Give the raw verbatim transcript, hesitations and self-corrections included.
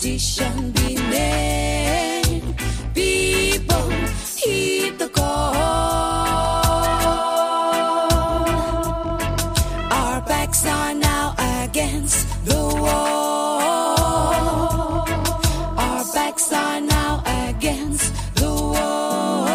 petition be made. People, heed the call. Our backs are now against the wall. Our backs are now against the wall.